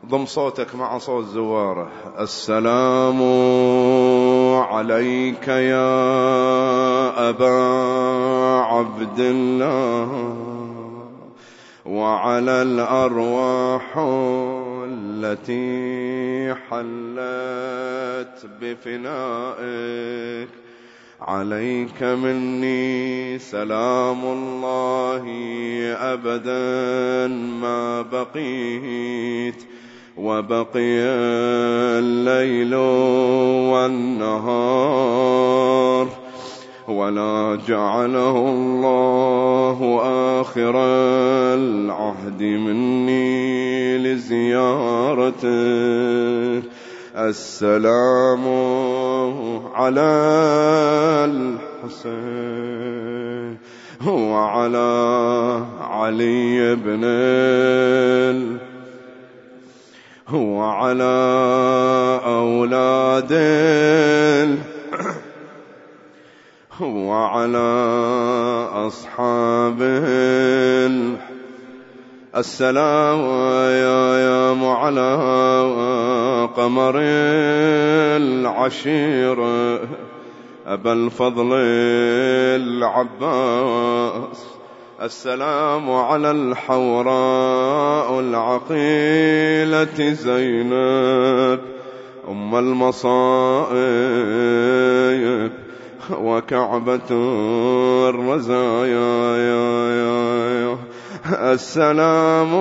ضم صوتك مع صوت زواره. السلام عليك يا أبا عبد الله وعلى الأرواح التي حلت بفنائك. عليك مني سلام الله أبدا ما بقيت، وبقي الليل والنهار، ولا جعله الله آخر العهد مني لزيارته. السلام على الحسين وعلى علي بن وعلى أولاد وعلى أصحابه. السلام يا على قمر العشيرة أبا الفضل العباس. السلام على الحوراء العقيلة زينب أم المصائب وكعبة الرزايا. السلام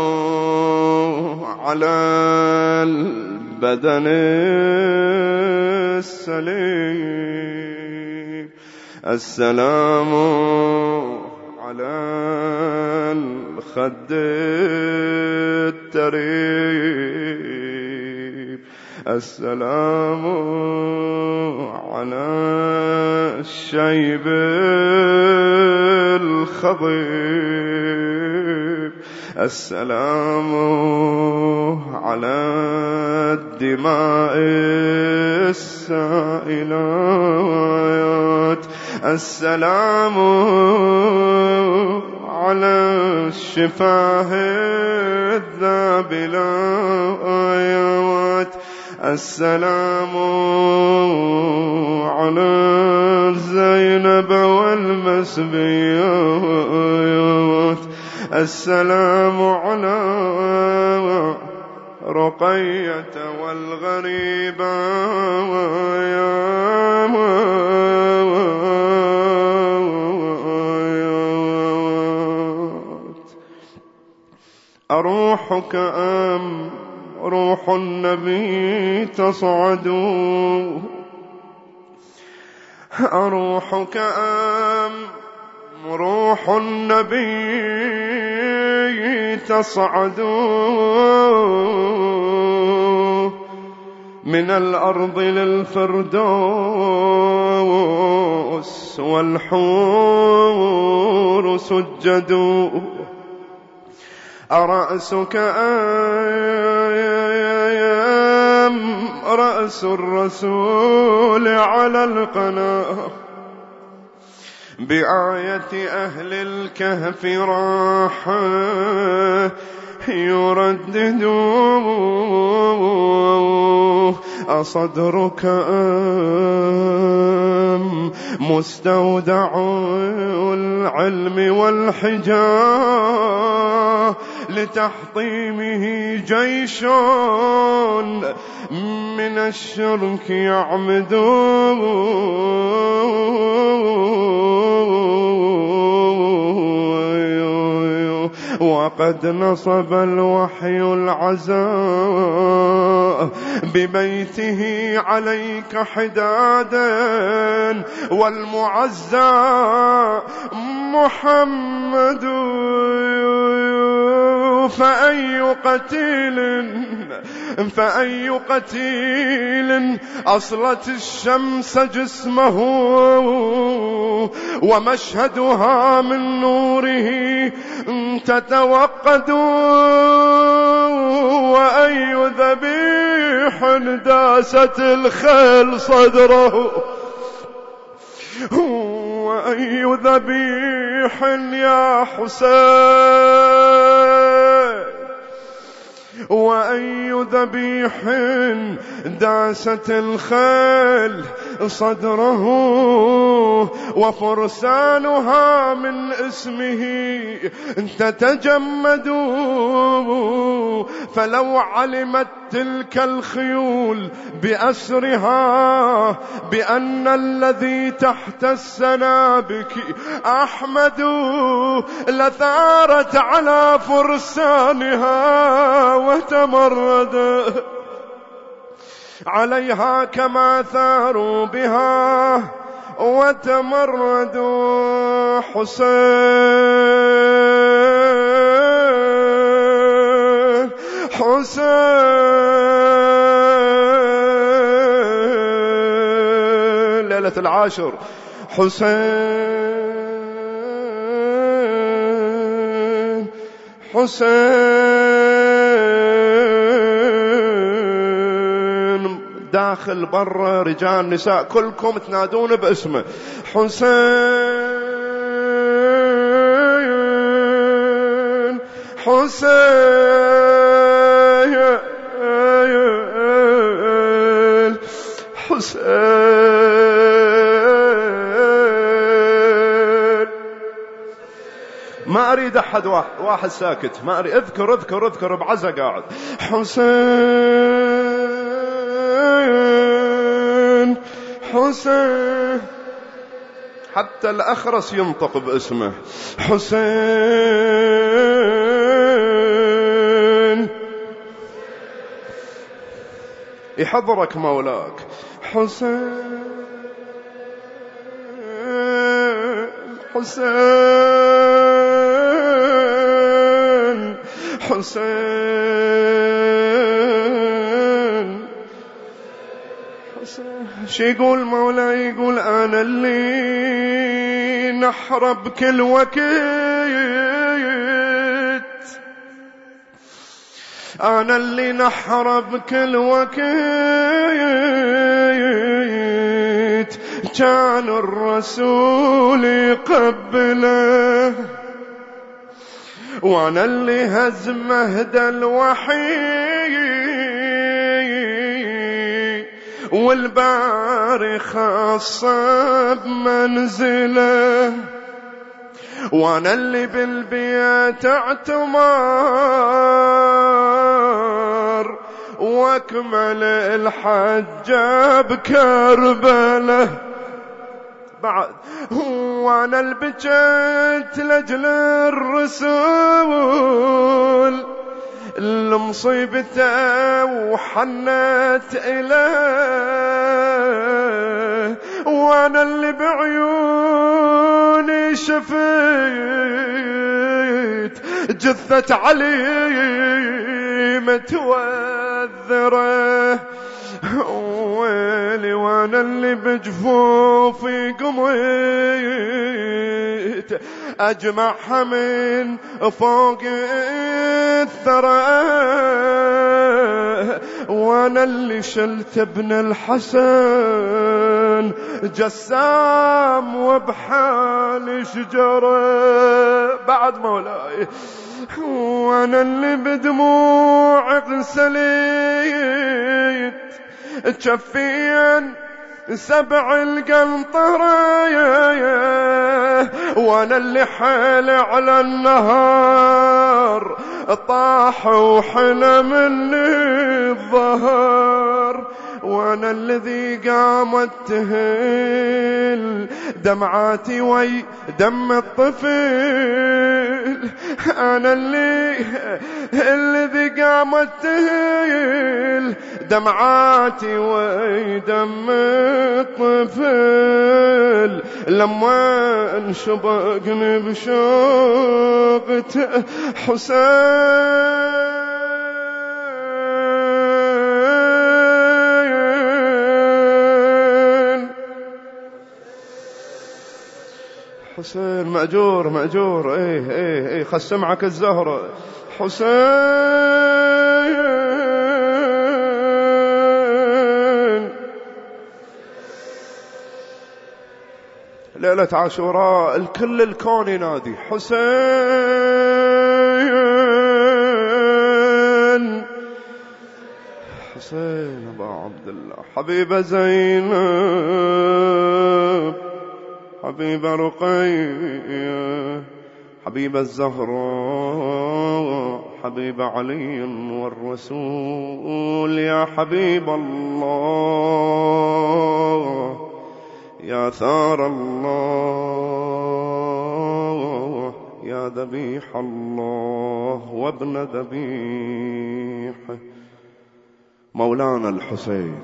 على البدن السليم. السلام على الخد التريب. السلام على الشيب الخضيب. السلام على الدماء السائلات. السلام على الشفاه الذابلات. السلام على زينب والمسبيات. السلام على رقية والغريبة أروحك أم روح النبي تصعد؟ أروحك أم روح النبي تصعد من الأرض للفردوس والحور سجدوا. أرأسك أم رأس الرسول على القناة بآية أهل الكهف راح يرددوا. أصدرك أم مستودع العلم والحجاب لتحطيمه جيش من الشرك يعمدون. وقد نصب الوحي العزاء ببيته عليك حدادا والمعزى محمد. فأي قتيل أصلت الشمس جسمه ومشهدها من نوره تتوقد. وأي ذبيح داست الخيل صدره. وأي ذبيح يا حسين وأي ذبيح داست الخيل صدره، وفرسانها من اسمه تتجمد. فلو علمت تلك الخيول بأسرها بأن الذي تحت السنابك أحمد، لثارت على فرسانها وتمرد عليها كما ثاروا بها وتمردوا. حسين حسين ليلة العاشر. حسين حسين داخل برا رجال نساء كلكم تنادون باسمه. حسين حسين حسين. ما أريد أحد واحد ساكت، ما أريد. اذكر بعزة قاعد. حسين حسين حتى الأخرس ينطق باسمه. حسين يحضرك مولاك. حسين حسين حسين حسين. شي يقول مولاي؟ يقول أنا اللي نحرب كل وقت، أنا اللي نحرب كل وقت، كان الرسول يقبله، وأنا اللي هزمه دا الوحي، والباري خاصة بمنزله، وأنا اللي بالبيت اعتمار، واكمل الحج بكربله بعد، وانا اللي بجيت لاجل الرسول المصيبته وحنت إليه، وانا اللي بعيوني شفيت جثة علي متوذره، ويلي وانا اللي بجفوفي قميت اجمعها من فوق الثرى، وانا اللي شلت ابن الحسن جسام وبحال شجرة بعد مولاي، وانا اللي بدموع غسليت تشفين 7 القنطرة، وانا اللي حال على النهار طاح وحنا مني الظهر، وانا الذي قامت تهل دمعاتي وي دم الطفل، انا الذي قامت تهل دمعاتي وي دم الطفل، لما انشبقني بشوقته حسين حسين مأجور ايه خسمعك الزهرة حسين. ليلة عاشوراء الكل الكون ينادي حسين حسين أبا عبد الله، حبيب زينب، حبيب رقية، حبيب الزهراء، حبيب علي والرسول. يا حبيب الله، يا ثار الله، يا ذبيح الله وابن ذبيح مولانا الحسين.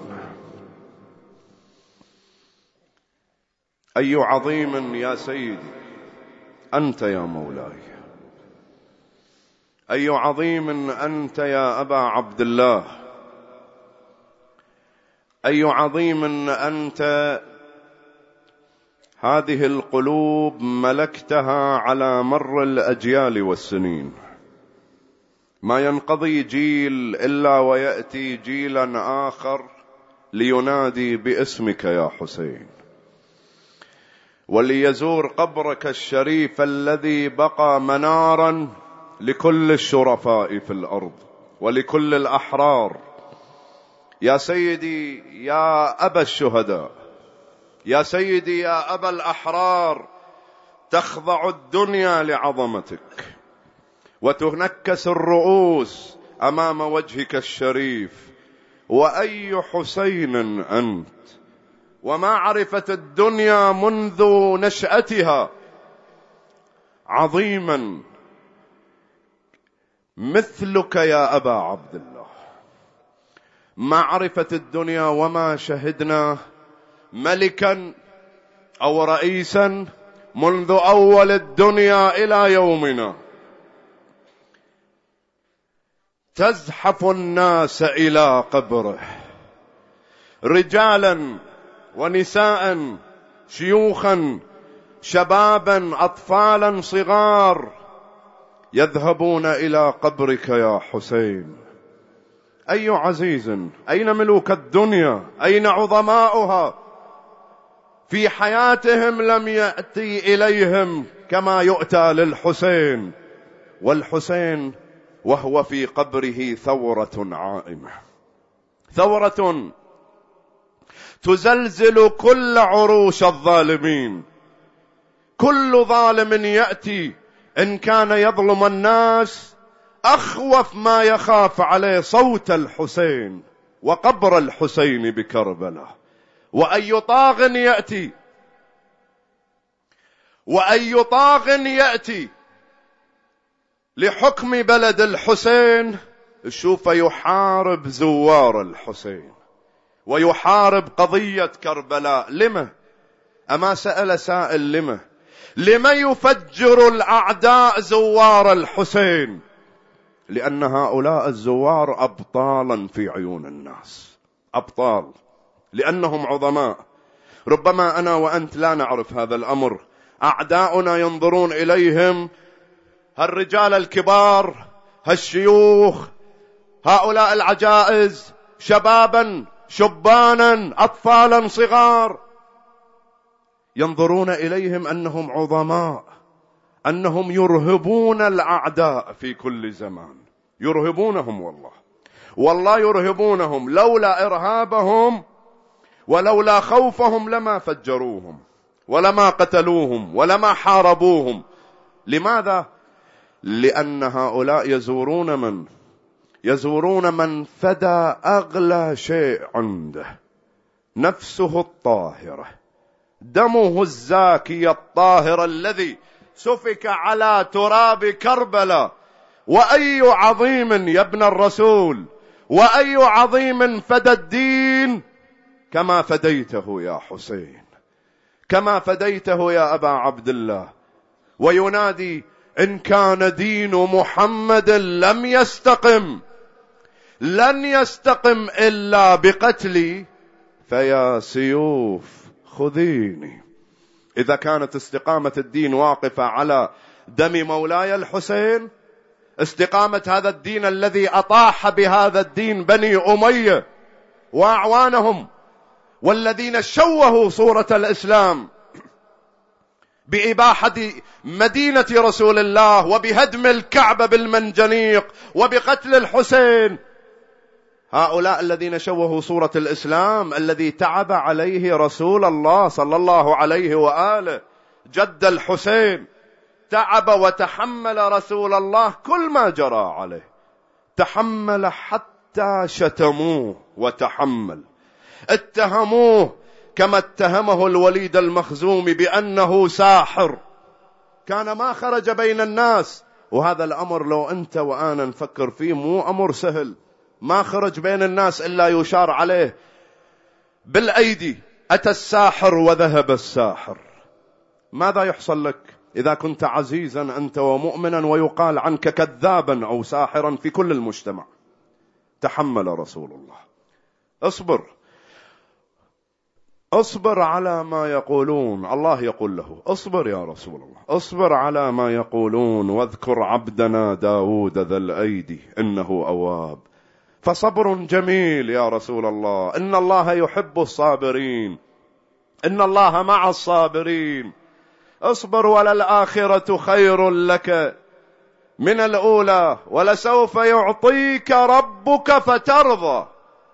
أي عظيم يا سيدي أنت يا مولاي، أي عظيم أنت يا أبا عبد الله، أي عظيم أنت. هذه القلوب ملكتها على مر الأجيال والسنين، ما ينقضي جيل إلا ويأتي جيلا آخر لينادي باسمك يا حسين، وليزور قبرك الشريف الذي بقى منارا لكل الشرفاء في الأرض ولكل الأحرار. يا سيدي يا أبا الشهداء، يا سيدي يا أبا الأحرار، تخضع الدنيا لعظمتك وتنكس الرؤوس أمام وجهك الشريف. وأي حسين أنت، وما عرفت الدنيا منذ نشأتها عظيما مثلك يا أبا عبد الله. ما عرفت الدنيا وما شهدنا ملكا أو رئيسا منذ أول الدنيا إلى يومنا تزحف الناس إلى قبره، رجالا ونساء، شيوخا، شبابا، أطفالا صغار، يذهبون إلى قبرك يا حسين. أي عزيز، أين ملوك الدنيا، أين عظماؤها؟ في حياتهم لم يأتي إليهم كما يؤتى للحسين، والحسين وهو في قبره ثورة عائمة، ثورة تزلزل كل عروش الظالمين. كل ظالم يأتي إن كان يظلم الناس أخوف ما يخاف عليه صوت الحسين وقبر الحسين بكربلاء. وأي طاغ يأتي، وأي طاغ يأتي لحكم بلد الحسين شوف يحارب زوار الحسين ويحارب قضية كربلاء. لما؟ أما سأل سائل لما يفجر الأعداء زوار الحسين؟ لأن هؤلاء الزوار أبطالا في عيون الناس، أبطال لأنهم عظماء. ربما أنا وأنت لا نعرف هذا الأمر، أعداؤنا ينظرون إليهم هالرجال الكبار، هالشيوخ، هؤلاء العجائز، شبابا، شبانا، أطفالا صغار، ينظرون إليهم أنهم عظماء، أنهم يرهبون الأعداء في كل زمان، يرهبونهم والله يرهبونهم. لولا إرهابهم ولولا خوفهم لما فجروهم ولما قتلوهم ولما حاربوهم. لماذا؟ لأن هؤلاء يزورون من فدى أغلى شيء عنده، نفسه الطاهرة، دمه الزاكي الطاهر الذي سفك على تراب كربلاء. وأي عظيم يا ابن الرسول، وأي عظيم فدى الدين كما فديته يا حسين، كما فديته يا أبا عبد الله. وينادي إن كان دين محمد لم يستقم، لن يستقم إلا بقتلي، فيا سيوف خذيني. إذا كانت استقامة الدين واقفة على دم مولاي الحسين، استقامة هذا الدين الذي أطاح بهذا الدين بني أمية وأعوانهم، والذين شوهوا صورة الإسلام بإباحة مدينة رسول الله وبهدم الكعبة بالمنجنيق وبقتل الحسين، هؤلاء الذين شوهوا صورة الإسلام الذي تعب عليه رسول الله صلى الله عليه وآله، جد الحسين تعب وتحمل رسول الله كل ما جرى عليه، تحمل حتى شتموه وتحمل، اتهموه كما اتهمه الوليد المخزومي بأنه ساحر، كان ما خرج بين الناس. وهذا الأمر لو أنت وأنا نفكر فيه مو أمر سهل، ما خرج بين الناس إلا يشار عليه بالأيدي، أتى الساحر وذهب الساحر. ماذا يحصل لك إذا كنت عزيزا أنت ومؤمنا ويقال عنك كذابا أو ساحرا في كل المجتمع؟ تحمل رسول الله. اصبر على ما يقولون. الله يقول له اصبر يا رسول الله، اصبر على ما يقولون، واذكر عبدنا داود ذا الأيدي إنه أواب. فصبر جميل يا رسول الله، إن الله يحب الصابرين، إن الله مع الصابرين. اصبر وللآخرة خير لك من الأولى ولسوف يعطيك ربك فترضى.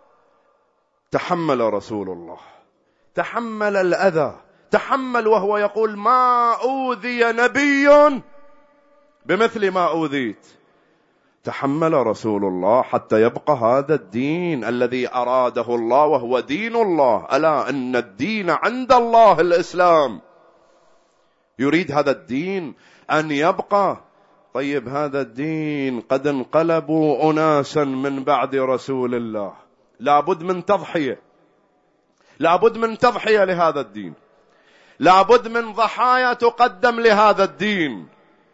تحمل رسول الله، تحمل الأذى، تحمل وهو يقول ما أوذي نبي بمثل ما أوذيت. تحمل رسول الله حتى يبقى هذا الدين الذي أراده الله وهو دين الله. ألا إن الدين عند الله الإسلام، يريد هذا الدين أن يبقى. طيب هذا الدين قد انقلبوا أناسا من بعد رسول الله، لابد من تضحية، لابد من تضحية لهذا الدين، لابد من ضحايا تقدم لهذا الدين.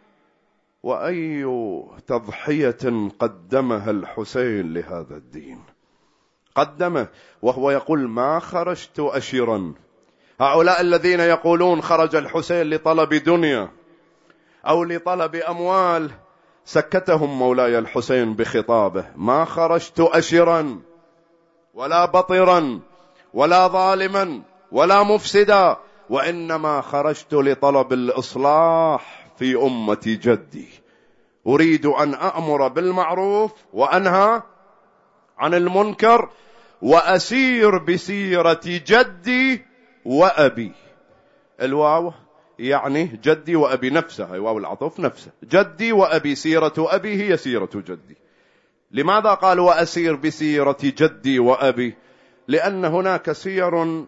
وأي تضحية قدمها الحسين لهذا الدين، قدمه وهو يقول ما خرجت أشرا. هؤلاء الذين يقولون خرج الحسين لطلب دنيا أو لطلب أموال، سكتهم مولاي الحسين بخطابه: ما خرجت أشرا ولا بطرا ولا ظالما ولا مفسدا، وإنما خرجت لطلب الإصلاح في أمة جدي. أريد أن أأمر بالمعروف وأنهى عن المنكر وأسير بسيرة جدي وأبي. الواو يعني جدي وأبي نفسه، واو العطف نفسه، جدي وأبي، سيرة أبي هي سيرة جدي. لماذا قال وأسير بسيرة جدي وأبي؟ لأن هناك سير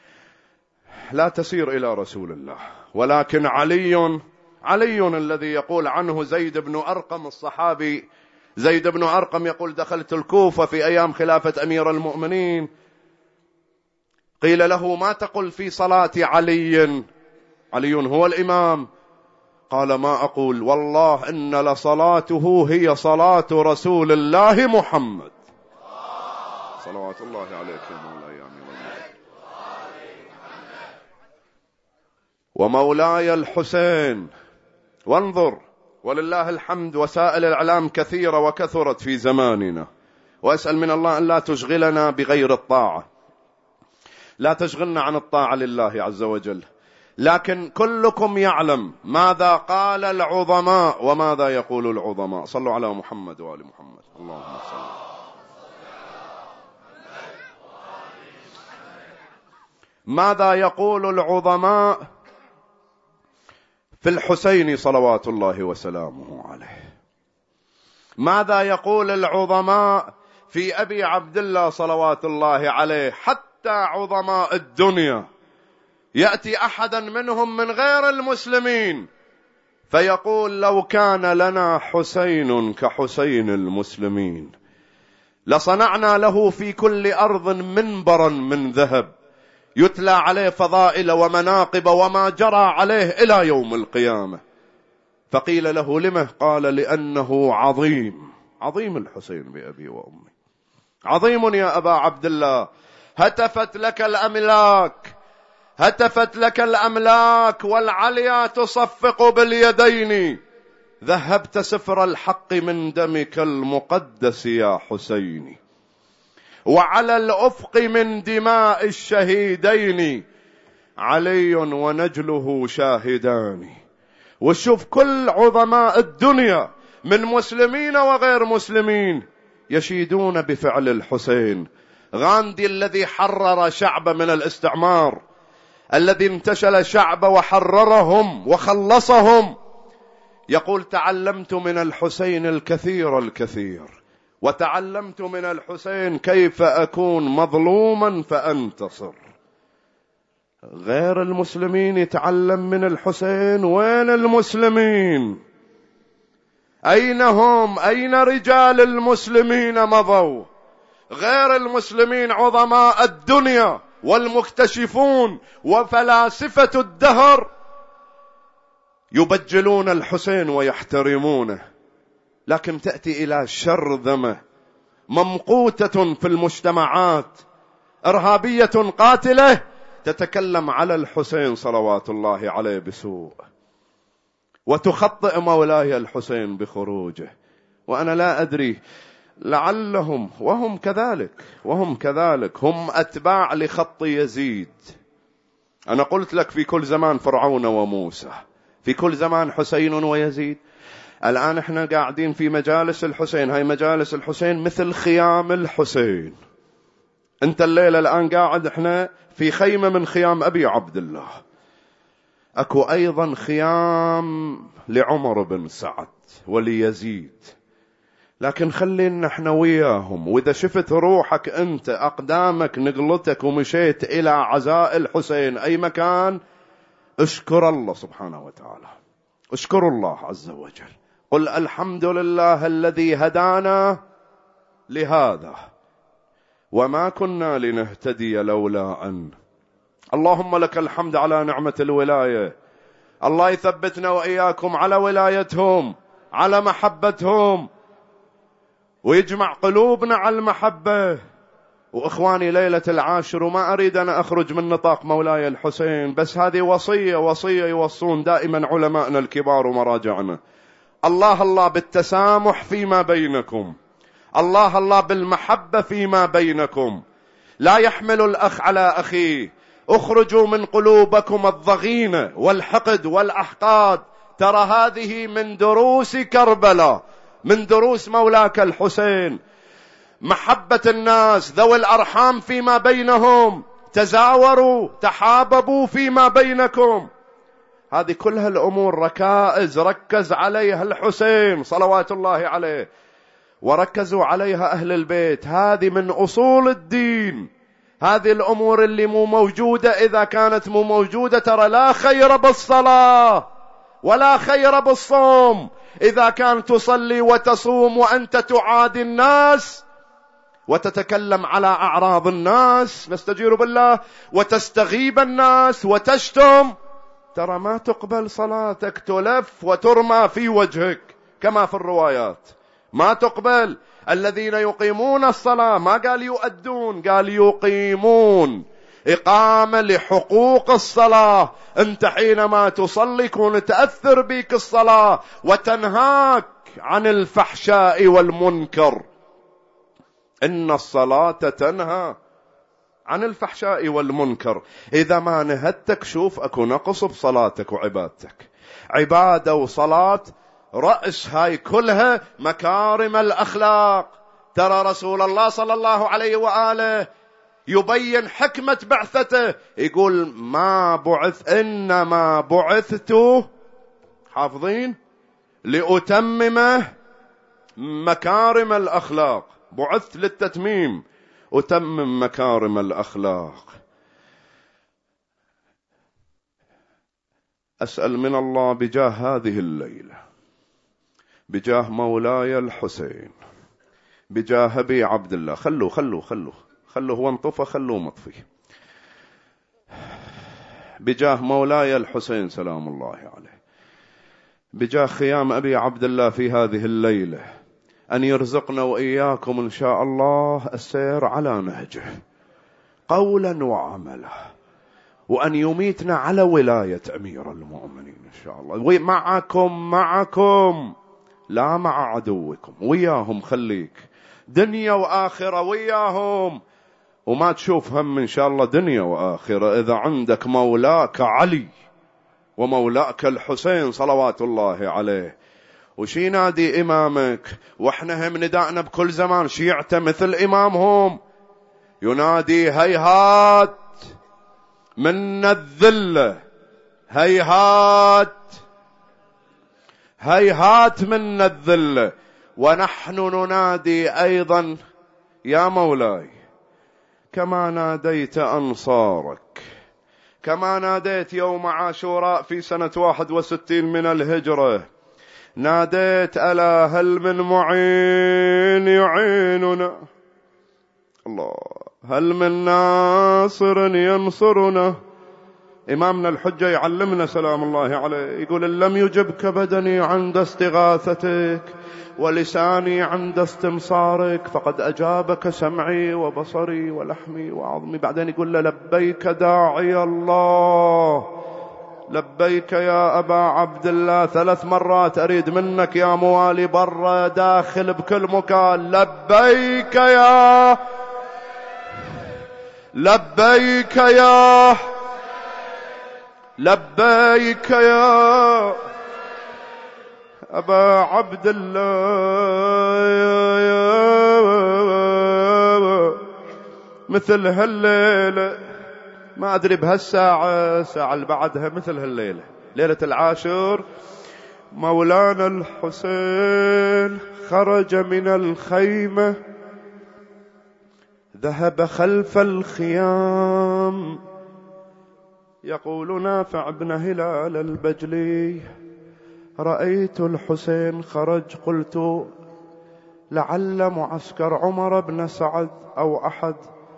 لا تسير إلى رسول الله، ولكن علي الذي يقول عنه زيد بن أرقم الصحابي، زيد بن أرقم يقول دخلت الكوفة في أيام خلافة أمير المؤمنين، قيل له ما تقول في صلاة علي؟ علي هو الإمام. قال ما أقول والله إن لصلاته هي صلاة رسول الله محمد صلوات الله عليك يا مولاي ومولاي الحسين. وانظر، ولله الحمد وسائل الإعلام كثيرة وكثرت في زماننا، وأسأل من الله أن لا تشغلنا بغير الطاعة، لا تشغلنا عن الطاعة لله عز وجل. لكن كلكم يعلم ماذا قال العظماء وماذا يقول العظماء. صلوا على محمد وآل محمد. اللهم صل. ماذا يقول العظماء في الحسين صلوات الله وسلامه عليه؟ ماذا يقول العظماء في أبي عبد الله صلوات الله عليه؟ حتى عظماء الدنيا يأتي أحدا منهم من غير المسلمين فيقول لو كان لنا حسين كحسين المسلمين لصنعنا له في كل أرض منبرا من ذهب يتلى عليه فضائل ومناقب وما جرى عليه إلى يوم القيامة. فقيل له لمه؟ قال لأنه عظيم الحسين بأبي وأمي، عظيم يا أبا عبد الله. هتفت لك الأملاك والعليا تصفق باليدين، ذهبت سفر الحق من دمك المقدس يا حسين، وعلى الأفق من دماء الشهيدين علي ونجله شاهدان. وشوف كل عظماء الدنيا من مسلمين وغير مسلمين يشيدون بفعل الحسين. غاندي الذي حرر شعب من الاستعمار، الذي انتشل شعب وحررهم وخلصهم، يقول تعلمت من الحسين الكثير، وتعلمت من الحسين كيف أكون مظلوما فأنتصر. غير المسلمين يتعلم من الحسين. وين المسلمين؟ أين هم؟ أين رجال المسلمين مضوا؟ غير المسلمين عظماء الدنيا والمكتشفون وفلاسفة الدهر يبجلون الحسين ويحترمونه، لكن تأتي إلى شرذمة ممقوتة في المجتمعات، إرهابية قاتلة تتكلم على الحسين صلوات الله عليه بسوء، وتخطئ مولاي الحسين بخروجه. وأنا لا أدري، لعلهم وهم كذلك هم أتباع لخط يزيد. أنا قلت لك في كل زمان فرعون وموسى، في كل زمان حسين ويزيد. الآن احنا قاعدين في مجالس الحسين، هاي مجالس الحسين مثل خيام الحسين. انت الليلة الآن قاعد احنا في خيمة من خيام أبي عبد الله، أكو أيضا خيام لعمر بن سعد وليزيد، لكن خلينا احنا وياهم. وإذا شفت روحك أنت أقدامك نقلتك ومشيت إلى عزاء الحسين أي مكان، اشكر الله سبحانه وتعالى، اشكر الله عز وجل، قل الحمد لله الذي هدانا لهذا وما كنا لنهتدي لولا أن. اللهم لك الحمد على نعمة الولاية. الله يثبتنا وإياكم على ولايتهم، على محبتهم، ويجمع قلوبنا على المحبة. وإخواني ليلة العاشر، وما أريد أن أخرج من نطاق مولاي الحسين، بس هذه وصية يوصون دائما علماءنا الكبار ومراجعنا. الله بالتسامح فيما بينكم، الله بالمحبة فيما بينكم، لا يحمل الأخ على أخيه. اخرجوا من قلوبكم الضغينة والحقد والأحقاد. ترى هذه من دروس كربلاء، من دروس مولاك الحسين. محبة الناس، ذوي الأرحام فيما بينهم، تزاوروا تحاببوا فيما بينكم. هذه كلها الأمور ركائز ركز عليها الحسين صلوات الله عليه، وركزوا عليها أهل البيت. هذه من أصول الدين. هذه الأمور اللي مو موجودة، إذا كانت مو موجودة ترى لا خير بالصلاة ولا خير بالصوم. إذا كان تصلي وتصوم وأنت تعادي الناس وتتكلم على أعراض الناس، نستجير بالله، وتستغيب الناس وتشتم، ترى ما تقبل صلاتك، تلف وترمى في وجهك كما في الروايات، ما تقبل. الذين يقيمون الصلاة، ما قال يؤدون، قال يقيمون، إقامة لحقوق الصلاة. أنت حينما تصلي كون تأثر بك الصلاة وتنهاك عن الفحشاء والمنكر. إن الصلاة تنهى عن الفحشاء والمنكر. إذا ما نهدتك شوف أكو نقص بصلاتك وعبادتك. عبادة وصلاة رأس هاي كلها مكارم الأخلاق. ترى رسول الله صلى الله عليه وآله يبين حكمة بعثته، يقول ما بعث إنما بعثت، حافظين، لأتمم مكارم الأخلاق. بعثت للتتميم، أتمم مكارم الأخلاق. أسأل من الله بجاه هذه الليلة، بجاه مولاي الحسين، بجاه أبي عبد الله، خلوه وانطفى، خلوه مطفي، بجاه مولاي الحسين سلام الله عليه، بجاه خيام أبي عبد الله في هذه الليلة، أن يرزقنا وإياكم إن شاء الله السير على نهجه قولا وعملا، وأن يميتنا على ولاية أمير المؤمنين إن شاء الله. معكم لا مع عدوكم، وياهم خليك دنيا وآخرة وياهم، وما تشوف هم إن شاء الله دنيا وآخرة إذا عندك مولاك علي ومولاك الحسين صلوات الله عليه. وشي نادي إمامك؟ وإحنا هم نداءنا بكل زمان شيعته مثل إمامهم، ينادي هيهات من الذلة، هيهات هيهات من الذلة. ونحن ننادي أيضا يا مولاي كما ناديت أنصارك، كما ناديت يوم عاشوراء في سنة 61 من الهجرة، ناديت ألا هل من معين يعيننا، الله هل من ناصر ينصرنا. إمامنا الحجة يعلمنا سلام الله عليه، يقول إن لم يجبك بدني عند استغاثتك ولساني عند استنصارك فقد أجابك سمعي وبصري ولحمي وعظمي. بعدين يقول له لبيك داعي الله، لبيك يا أبا عبد الله. 3 مرات أريد منك يا موالي برا داخل بكل مكان، لبيك يا لبيك يا لبيك يا أبا عبد الله. مثل هالليلة ما أدري بهالساعة ساعة اللي بعدها مثل هالليلة ليلة العاشر، مولانا الحسين خرج من الخيمة ذهب خلف الخيام. يقول نافع بن هلال البجلي رأيت الحسين خرج قلت لعل معسكر عمر بن سعد أو أحد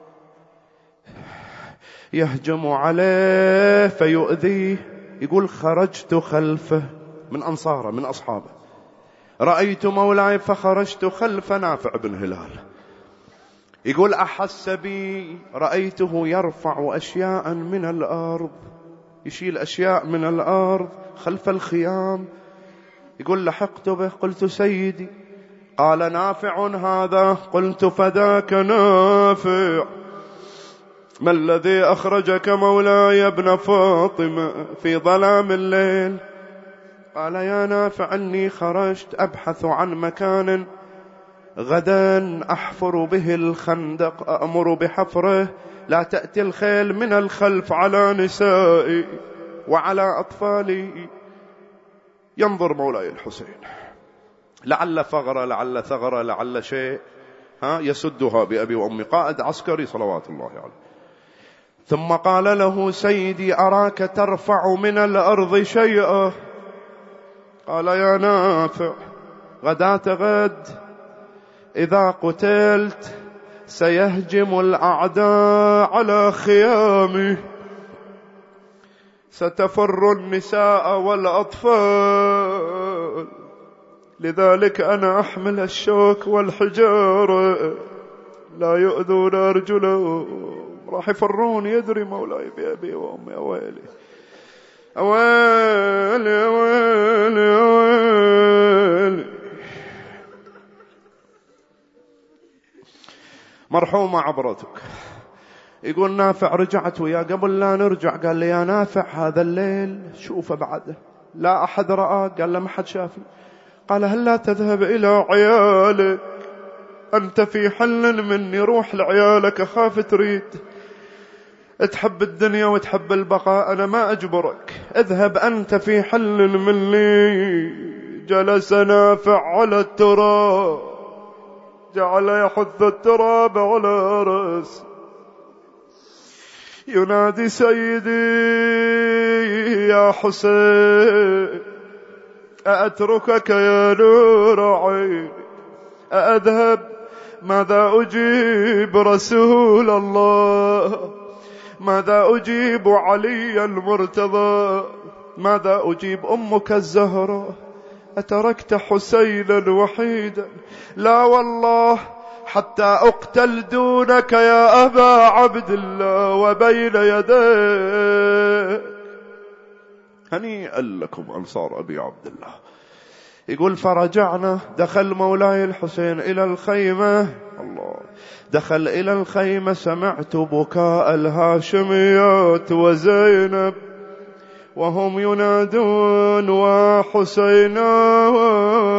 يهجم عليه فيؤذيه. يقول خرجت خلفه من أنصاره من أصحابه، رأيت مولاي فخرجت خلف نافع بن هلال. يقول أحس بي رأيته يرفع أشياء من الأرض، يشيل أشياء من الأرض خلف الخيام. يقول لحقت به قلت سيدي، قال نافع هذا، قلت فداك نافع، ما الذي أخرجك مولاي ابن فاطمة في ظلام الليل؟ قال يا نافع أني خرجت أبحث عن مكان غدا أحفر به الخندق، أأمر بحفره لا تأتي الخيل من الخلف على نسائي وعلى أطفالي. ينظر مولاي الحسين لعل ثغرة لعل ثغرة لعل شيء يسدها بأبي وأمي، قائد عسكري صلوات الله عليه. ثم قال له سيدي أراك ترفع من الأرض شيئا. قال يا نافع غداة غد إذا قتلت سيهجم الأعداء على خيامي، ستفر النساء والأطفال، لذلك أنا أحمل الشوك والحجارة لا يؤذون أرجلهم، راح يفرون يدري مولاي بأبي وأمي. أويلي أويلي أويلي أويلي. مرحومة عبرتك. يقول نافع رجعت ويا قبل لا نرجع قال لي يا نافع هذا الليل شوفه بعده لا أحد رآه. قال له ما حد شافني. قال هل لا تذهب إلى عيالك، أنت في حل مني، روح لعيالك أخاف تريد تحب الدنيا وتحب البقاء، أنا ما أجبرك، اذهب أنت في حل مني. جلس نافع على التراب جعل يحث التراب على رأسه ينادي سيدي يا حسين أأتركك يا نور عيني، أذهب ماذا أجيب رسول الله، ماذا أجيب علي المرتضى، ماذا أجيب أمك الزهراء، أتركت حسينا وحيدا؟ لا والله حتى أقتل دونك يا أبا عبد الله وبين يديك. هنيئا لكم أنصار أبي عبد الله. يقول فرجعنا، دخل مولاي الحسين إلى الخيمة، الله دخل إلى الخيمة، سمعت بكاء الهاشميات وزينب وهم ينادون وحسينا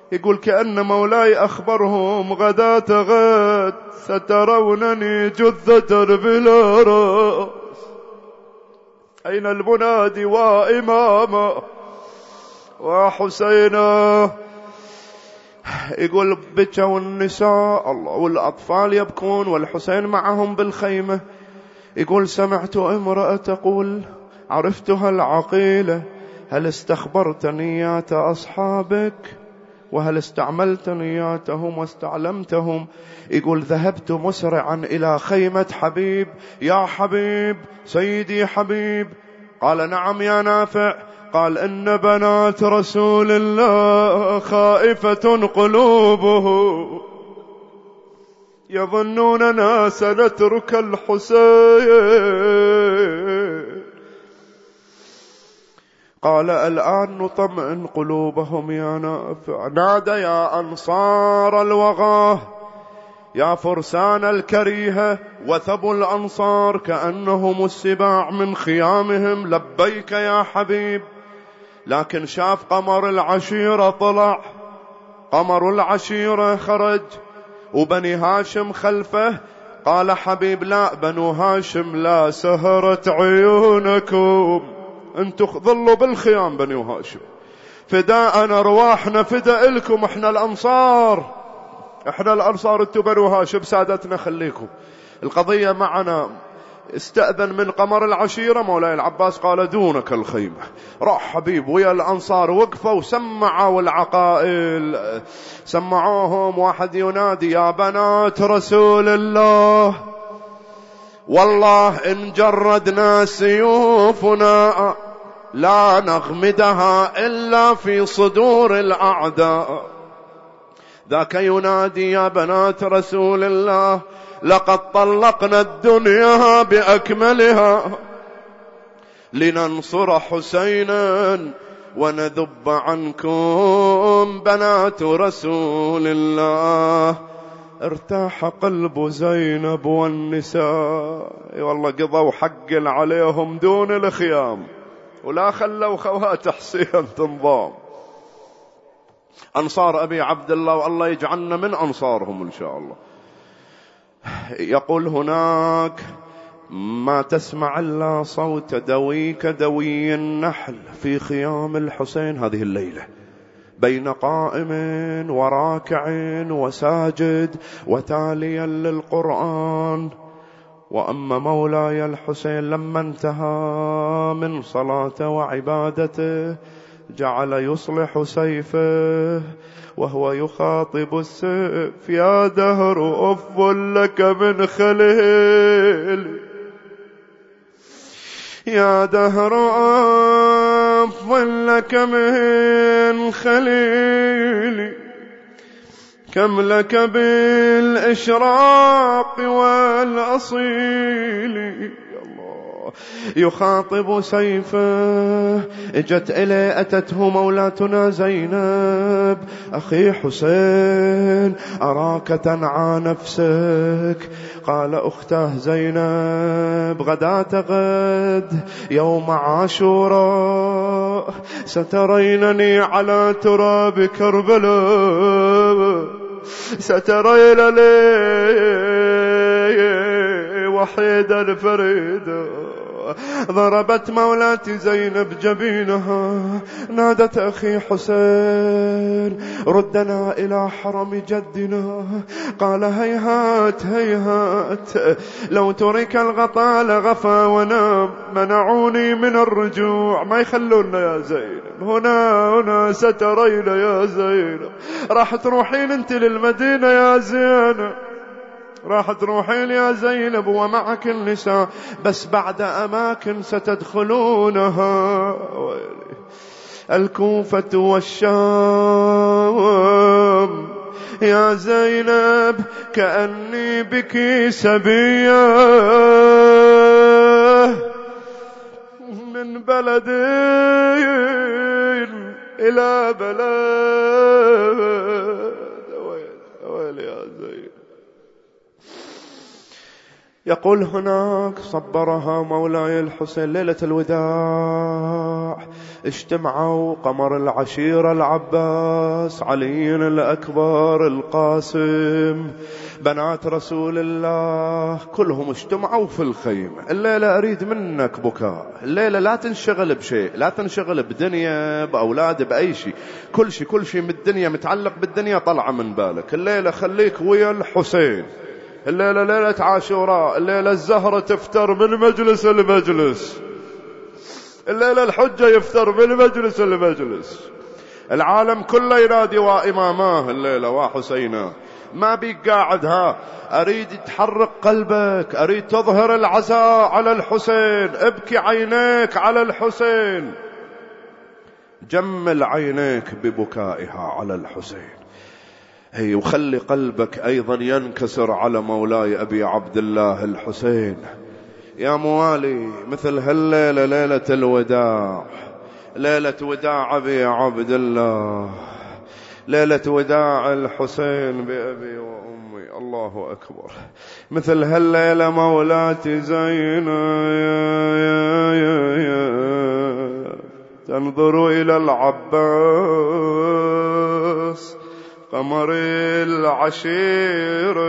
يقول كأن مولاي أخبرهم غداة غد سترونني جثة بلا رأس. أين المنادي وإماما وحسينا؟ يقول بكوا النساء الله والأطفال يبكون والحسين معهم بالخيمة. يقول سمعت امرأة تقول عرفتها العقيلة هل استخبرت نيات أصحابك وهل استعملت نياتهم واستعلمتهم؟ يقول ذهبت مسرعا إلى خيمة حبيب. يا حبيب سيدي حبيب. قال نعم يا نافع. قال إن بنات رسول الله خائفة قلوبه يظنوننا سنترك الحسين. قال الآن نطمئن قلوبهم يا نافع. نادى يا أنصار الوغاه يا فرسان الكريهة وثبوا الأنصار كأنهم السباع من خيامهم لبيك يا حبيب. لكن شاف قمر العشيرة طلع. قمر العشيرة خرج وبني هاشم خلفه. قال حبيب لا بنو هاشم لا سهرت عيونكم انتم ظلوا بالخيام بني هاشم فداءنا رواحنا فداء لكم احنا الأنصار. احنا الأنصار انتم بنو هاشم سادتنا خليكم القضية معنا. استأذن من قمر العشيرة مولاي العباس قال دونك الخيمة. راح حبيب ويا الأنصار وقفوا وسمعوا العقائل. سمعوهم واحد ينادي يا بنات رسول الله والله إن جردنا سيوفنا لا نغمدها إلا في صدور الأعداء. ذاك ينادي يا بنات رسول الله لقد طلقنا الدنيا بأكملها لننصر حسينا ونذب عنكم بنات رسول الله. ارتاح قلب زينب والنساء والله قضوا حق عليهم دون الخيام ولا خلوا خوات حسين تنضام. أنصار أبي عبد الله والله يجعلنا من أنصارهم إن شاء الله. يقول هناك ما تسمع إلا صوت دوي كدوي النحل في خيام الحسين هذه الليلة بين قائم وراكع وساجد وتاليا للقرآن. وأما مولاي الحسين لما انتهى من صلاته وعبادته جعل يصلح سيفه وهو يخاطب السيف يا دهر أف لك من خليل يا دهر أف لك من خليل كم لك بالإشراق والأصيل. يخاطب سيفه اجت إليه أتته مولاتنا زينب أخي حسين أراك تنعى نفسك. قال أختاه زينب غداة غد يوم عاشوراء سترينني على تراب كربلاء سترين لي وحيدا فريدا. ضربت مولاتي زينب جبينها نادت أخي حسين ردنا إلى حرم جدنا. قال هيهات هيهات لو ترك الغطاء لغفى ونام منعوني من الرجوع ما يخلونا يا زينب. هنا سترين يا زينب راح تروحين انت للمدينة يا زينب راح تروحين يا زينب ومعك النساء بس بعد أماكن ستدخلونها الكوفة والشام يا زينب كأني بك سبية من بلد إلى بلد. ويلي يا زينب. يقول هناك صبرها مولاي الحسين ليلة الوداع، اجتمعوا قمر العشيرة العباس، علي الأكبر، القاسم، بنات رسول الله، كلهم اجتمعوا في الخيمة. الليلة أريد منك بكاء، الليلة لا تنشغل بشيء، لا تنشغل بدنيا، بأولاد، بأي شيء، كل شيء من الدنيا متعلق بالدنيا طلع من بالك. الليلة خليك ويا الحسين. الليلة ليلة عاشوراء، الليلة الزهرة تفتر من مجلس لمجلس، الليلة الحجة يفتر من مجلس لمجلس، العالم كله ينادي وإماماه الليلة وحسيناه. ما بيك قاعد ها، أريد تحرك قلبك، أريد تظهر العزاء على الحسين، ابكي عينيك على الحسين، جمل عينيك ببكائها على الحسين، هي وخلي قلبك أيضا ينكسر على مولاي أبي عبد الله الحسين. يا موالي، مثل هالليلة ليلة الوداع، ليلة وداع أبي عبد الله، ليلة وداع الحسين بأبي وأمي، الله أكبر. مثل هالليلة مولاتي زينب تنظر إلى العباس قمر العشيرة،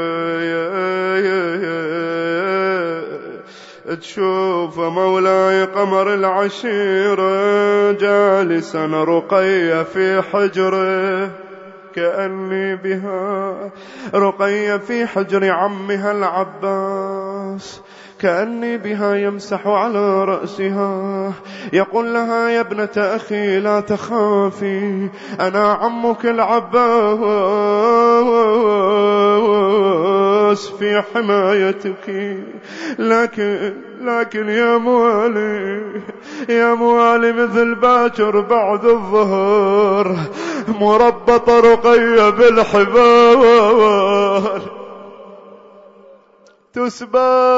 تشوف مولاي قمر العشيرة جالسا رقية في حجره، كأني بها رقية في حجر عمها العباس، كأني بها يمسح على رأسها، يقول لها يا ابنة أخي لا تخافي، أنا عمك العباس في حمايتك، لكن يا موالي مثل باكر بعد الظهر مربطة رقية بالحبال تسبى.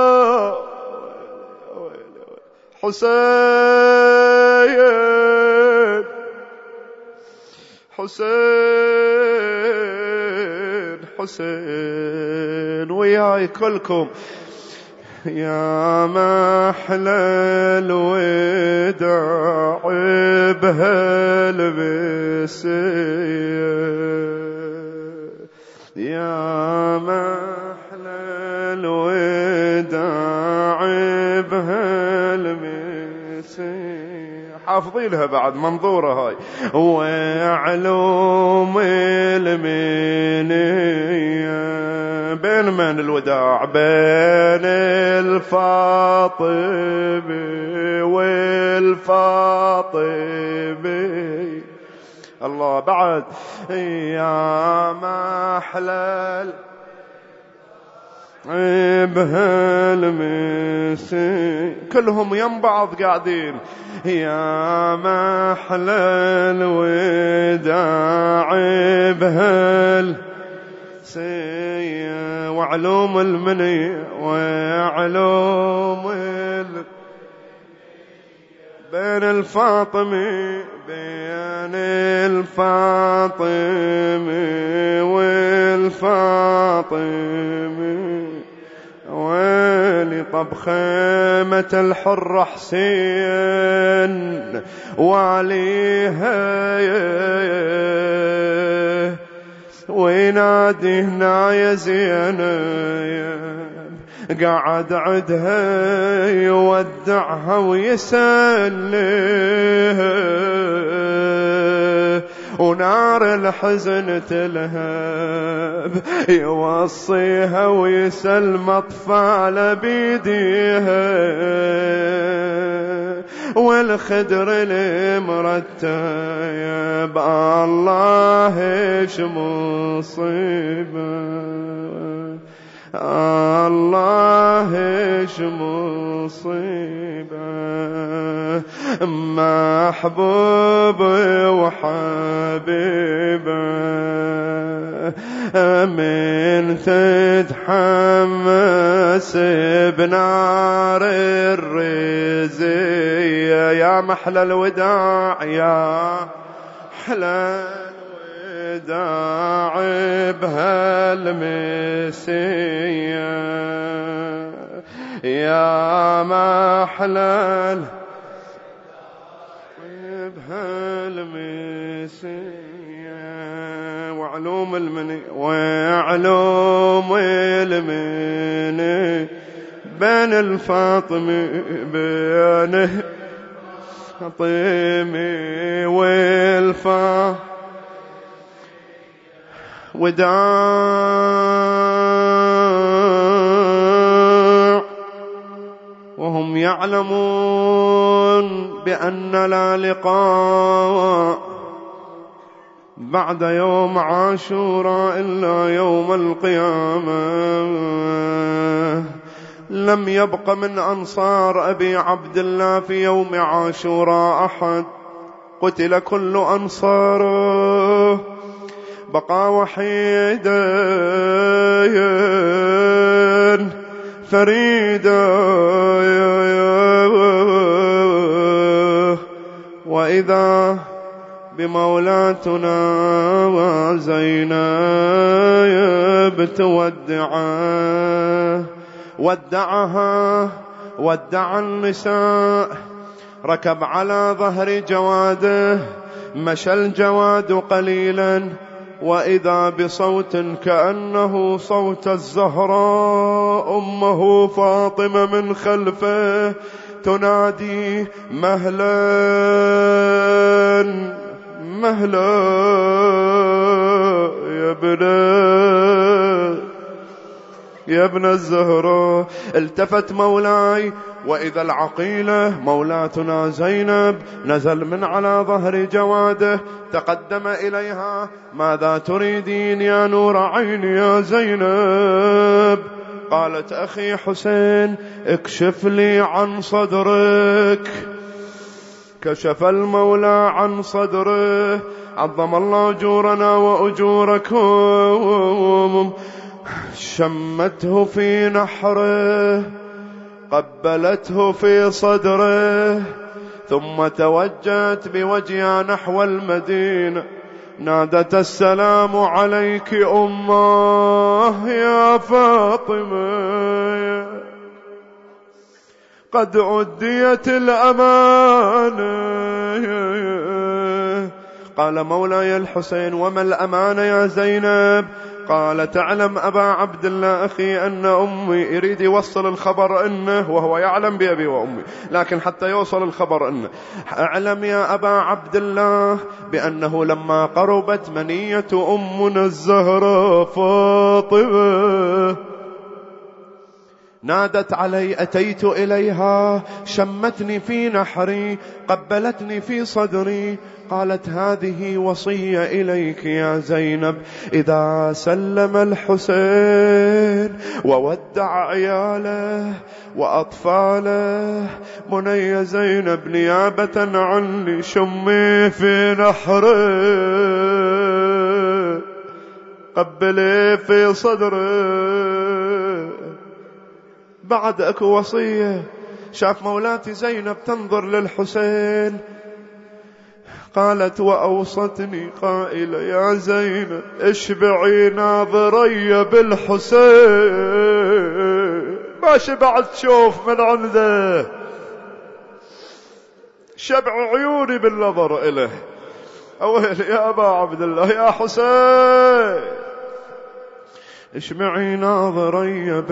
حسين وياي كلكم، يا محلى الوداع بهالبسية، يا محلى الوداع بهالبسية، حافظينها بعد منظورة هاي. وعلوم المنية بين من الوداع، بين الفاطمي والفاطمي، الله بعد. يا محلى بهالمسي، كلهم يم بعض قاعدين، يا محلى الوداع بهالسي، وعلوم المني وعلوم بين الفاطمي، بين الفاطمي والفاطمي، ويلي طب خيمة الحر حسين وعليها وينادي هنا يا زينب، قعد عدها يودعها ويسلها، ونار الحزن تلهب يوصيها ويسلم أطفال بيديها، والخدر المرتب الله ايش مصيبه، الله ايش مصيبه، محبوب وحبيبه، من تتحمس بنار الرزية، يا محلى الوداع، يا محلى وداع بهالمسية يا محلل بهالمسية وعلوم المني بين الفاطمي بينه فاطمي والفا وداع وهم يعلمون بأن لا لقاء بعد يوم عاشوراء إلا يوم القيامة. لم يبق من أنصار أبي عبد الله في يوم عاشوراء أحد، قتل كل أنصاره، بقى وحيدا فريدا. وإذا بمولاتنا زينب تودعه، ودع النساء، ركب على ظهر جواده، مشى الجواد قليلا، وإذا بصوت كأنه صوت الزهراء أمه فاطمة من خلفه تنادي مهلا مهلا يا ابن الزهراء. التفت مولاي وإذا العقيلة مولاتنا زينب نزل من على ظهر جواده، تقدم إليها: ماذا تريدين يا نور عيني يا زينب؟ قالت: أخي حسين اكشف لي عن صدرك. كشف المولى عن صدره، عظم الله أجورنا وأجوركم. شمته في نحره، قبلته في صدره، ثم توجهت بوجهها نحو المدينة، نادت: السلام عليك أماه يا فاطمة، قد أديت الأمانة. قال مولاي الحسين: وما الأمانة يا زينب؟ قال: تعلم أبا عبد الله أخي أن أمي يريد يوصل الخبر إنه، وهو يعلم بأبي وأمي، لكن حتى يوصل الخبر إنه: أعلم يا أبا عبد الله بأنه لما قربت منية أمنا الزهراء فاطمة نادت علي، أتيت إليها، شمتني في نحري، قبلتني في صدري، قالت: هذه وصية إليك يا زينب، إذا سلم الحسين وودع عياله وأطفاله، بني زينب نيابة عني شمي في نحره، قبلي في صدره. بعد أكو وصية. شاف مولاتي زينب تنظر للحسين، قالت: وأوصتني قائلة: يا زينب اشبعي ناظري بالحسين. ما شبعت شوف من عنده، شبع عيوني بالنظر إليه. أويلي يا أبا عبد الله يا حسين، اشمعي ناظري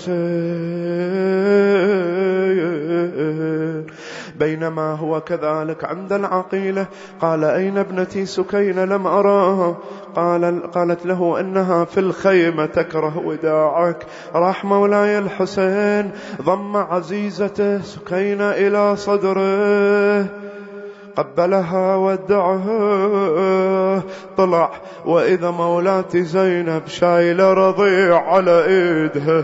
بالحسين. بينما هو كذلك عند العقيلة قال: أين ابنتي سكينة؟ لم أراها. قالت له: إنها في الخيمة تكره وداعك. راح مولاي الحسين ضم عزيزته سكينة إلى صدره، قبلها ودعها، طلع وإذا مولاتي زينب شايلة رضيع على إيدها.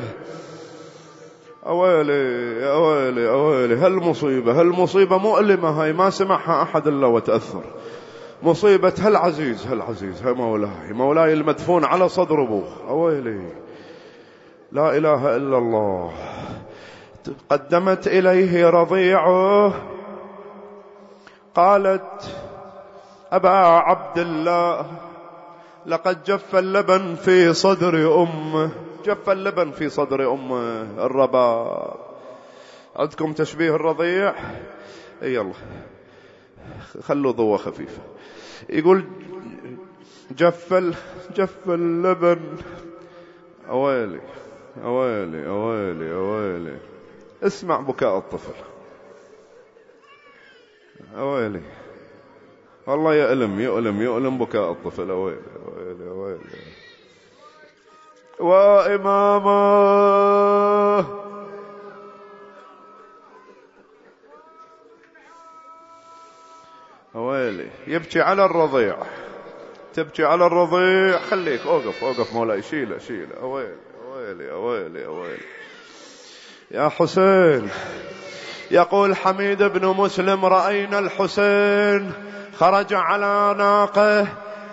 أويلي أويلي أويلي، هالمصيبة مؤلمة، هاي ما سمعها أحد إلا وتأثر. مصيبة هالعزيز مولاي المدفون على صدر أبوه. أويلي، لا إله إلا الله. قدمت إليه رضيعه، قالت: أبا عبد الله لقد جف اللبن في صدر أمه. جف اللبن في صدر أمه الرباب. عندكم تشبيه الرضيع؟ يلا خلوا ضوء خفيفة. يقول جف اللبن. أويلي أويلي أويلي أويلي. اسمع بكاء الطفل. أويلي والله يؤلم بكاء الطفل. أويلي أويلي أويلي. وإمامه أويلي يبكي على الرضيع. تبكي على الرضيع. خليك أوقف مولاي. شيله أويلي أويلي أويلي أويلي يا حسين. يقول حميد بن مسلم رأينا الحسين خرج على ناقه،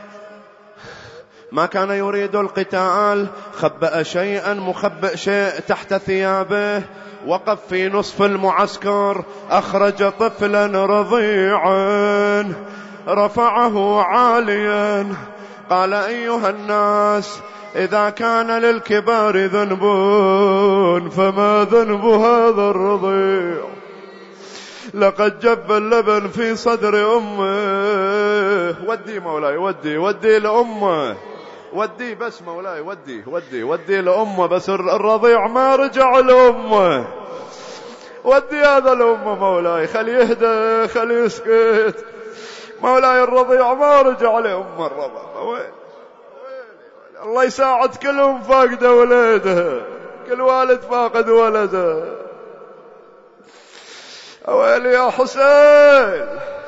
ما كان يريد القتال، خبأ شيئا مخبئ شيء تحت ثيابه، وقف في نصف المعسكر، أخرج طفلا رضيعا رفعه عاليا، قال أيها الناس إذا كان للكبار ذنب فما ذنب هذا الرضيع؟ لقد جب اللبن في صدر أمه. ودي مولاي ودي لأمه. ودي بس مولاي ودي لأمه. بس الرضيع ما رجع لأمه. ودي هذا لأمه مولاي. خلي يهدى خلي يسكت مولاي. الرضيع ما رجع لأمه. الرضيع الله يساعد كلهم فاقد ولده. كل والد فاقد ولده. أويلي يا حسين.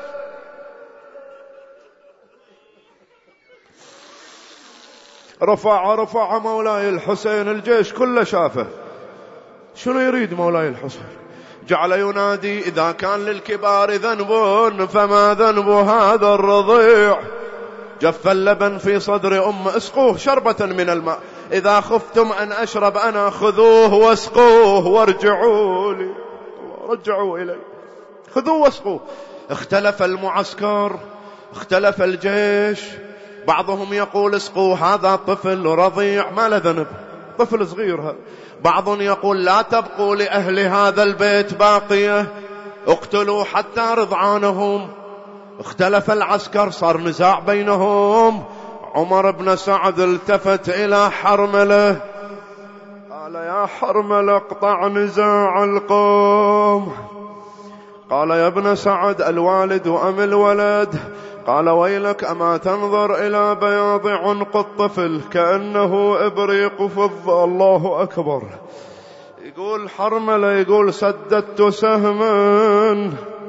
رفع مولاي الحسين. الجيش كله شافه. شنو يريد مولاي الحسين؟ جعل ينادي إذا كان للكبار ذنب فما ذنب هذا الرضيع؟ جف اللبن في صدر أمه. اسقوه شربة من الماء. إذا خفتم أن أشرب أنا خذوه واسقوه وارجعوا لي. رجعوا إلي. خذوه واسقوه. اختلف المعسكر، اختلف الجيش. بعضهم يقول اسقوا هذا طفل رضيع ما له ذنب، طفل صغير. بعض يقول لا تبقوا لأهل هذا البيت باقية، اقتلوا حتى رضعانهم. اختلف العسكر، صار نزاع بينهم. عمر بن سعد التفت إلى حرملة قال يا حرملة اقطع نزاع القوم. قال يا ابن سعد الوالد أم الولد؟ قال ويلك أما تنظر إلى بياض عنق الطفل كأنه إبريق فضة. الله أكبر. يقول حرملة يقول سددت سهما.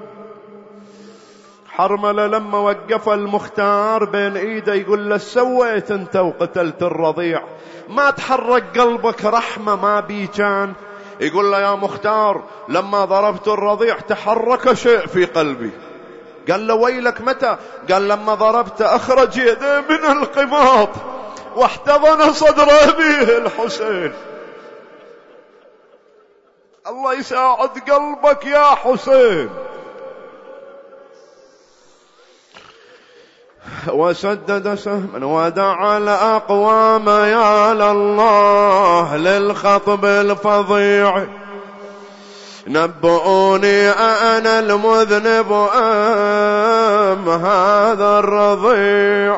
حرملة لما وقف المختار بين ايده يقول له سويت انت وقتلت الرضيع؟ ما تحرك قلبك رحمة ما بي كان؟ يقول له يا مختار لما ضربت الرضيع تحرك شيء في قلبي. قال له ويلك متى؟ قال لما ضربت أخرج يده من القماط واحتضن صدر أبيه الحسين. الله يساعد قلبك يا حسين. وسدد سهما ودعا الأقوام يا لله للخطب الفظيع. نبئوني أنا المذنب أم هذا الرضيع؟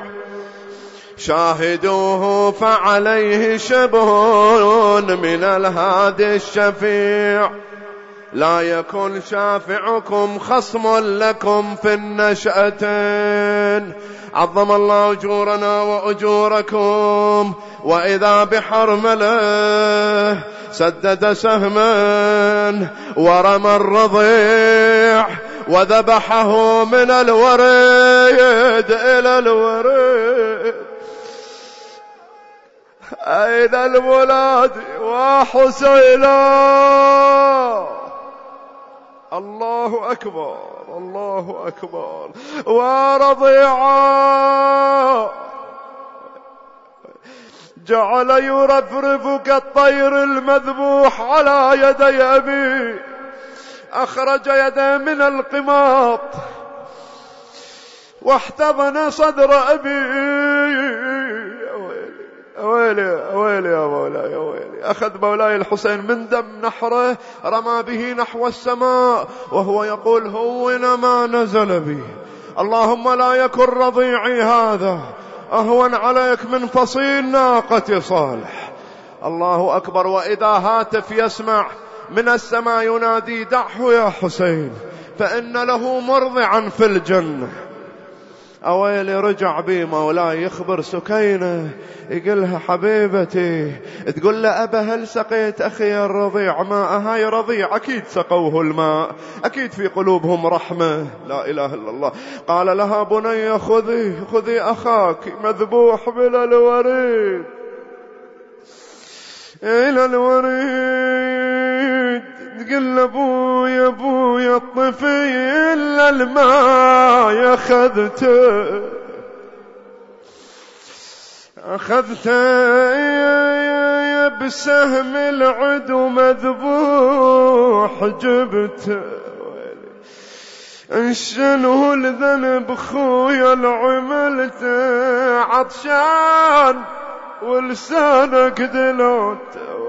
شاهدوه فعليه شبه من الهادي الشفيع. لا يكن شافعكم خصم لكم في النشأتين. عظم الله أجورنا وأجوركم. وإذا بحرملة سدد سهما ورمى الرضيع وذبحه من الوريد إلى الوريد. أين المولاد وحسينا؟ الله أكبر الله أكبر. ورضيعا جعل يرفرف كالطير المذبوح على يدي أبي. أخرج يده من القماط واحتضن صدر أبي. أويلي يا مولاي، أويلي. أخذ مولاي الحسين من دم نحره رمى به نحو السماء وهو يقول هون ما نزل بي، اللهم لا يكن رضيعي هذا أهون عليك من فصيل ناقة صالح. الله أكبر. وإذا هاتف يسمع من السماء ينادي دعه يا حسين فإن له مرضعا في الجنة. أويلي. رجع بي مولاي يخبر سكينة يقولها حبيبتي، تقول له أبا هل سقيت أخي الرضيع ماء؟ هاي رضيع أكيد سقوه الماء، أكيد في قلوبهم رحمة. لا إله إلا الله. قال لها بني خذي أخاك مذبوح بلا الوريد إلى الوريد. تقول له أبويا الطفيل الماء أخذته بسهم العدو مذبوح جبته. انشنه الذنب خويا العملته عطشان ولسانك دلوت.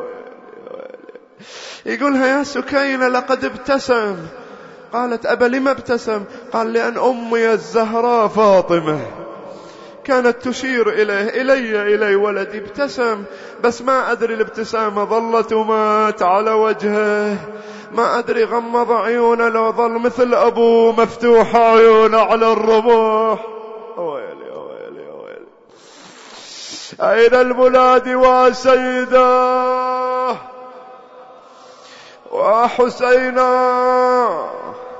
يقولها يا سكينة لقد ابتسم. قالت أبا لما ابتسم؟ قال لأن أمي الزهراء فاطمة كانت تشير إلي ولدي. ابتسم بس ما أدري الابتسامة ظلت ومات على وجهه، ما أدري غمض عيونه لو ظل مثل أبوه مفتوح عيونه على الرموح. أويلي أويلي أويلي. أين المنادي وسيداه وحسينا؟